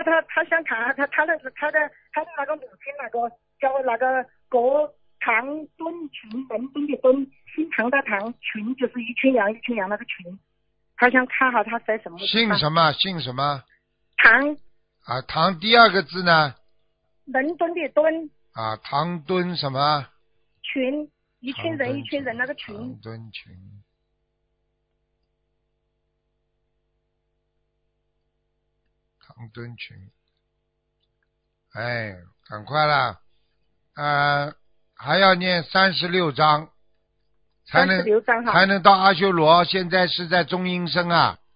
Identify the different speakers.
Speaker 1: 他想看他的那个母亲那个叫那个郭唐敦群，伦敦的敦，姓唐的唐，群就是一群羊那个群，他想看好他在什么地方。
Speaker 2: 姓什么？
Speaker 1: 唐
Speaker 2: 啊，唐第二个字呢？
Speaker 1: 伦敦的敦。
Speaker 2: 啊，唐敦什么？
Speaker 1: 群，一群人那个群。
Speaker 2: 唐敦群。唐敦群。哎，赶快啦！还要念36章，才能
Speaker 1: 36章哈。
Speaker 2: 才能到阿修罗。现在是在中阴身啊。